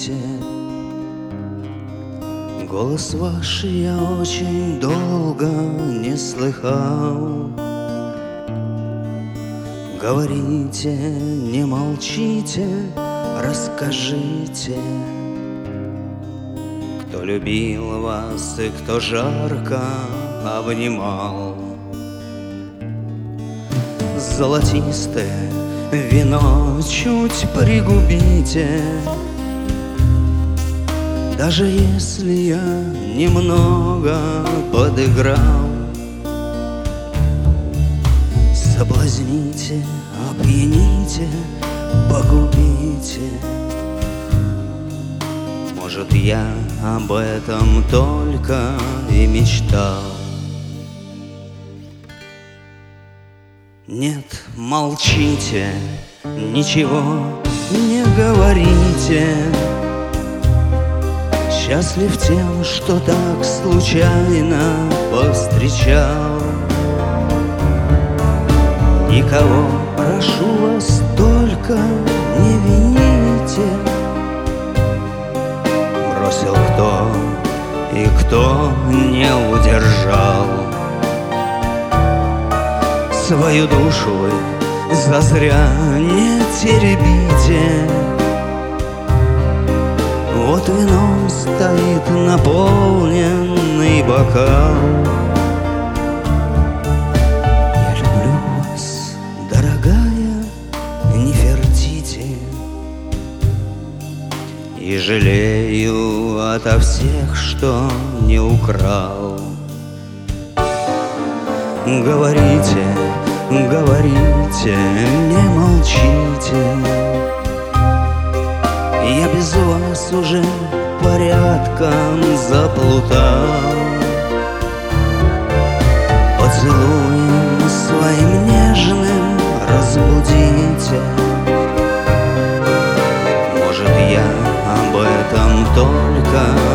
помогите. Голос ваш я очень долго не слыхал. Говорите, не молчите, расскажите, кто любил вас и кто жарко обнимал. Золотистое вино чуть пригубите, даже если я немного подыграл. Соблазните, опьяните, погубите. Может, я об этом только и мечтал. Нет, молчите, ничего не говорите. Счастлив тем, что так случайно повстречал. Никого, прошу вас, только не вините. Бросил кто и кто не удержал. Свою душу вы зазря не теребите. Вот вином стоит наполненный бокал. Я люблю вас, дорогая, не фертите, и жалею ото всех, что не украл. Говорите, говорите, не молчите. Я без вас уже порядком заплутал. Поцелуем своим нежным разбудите. Может, я об этом только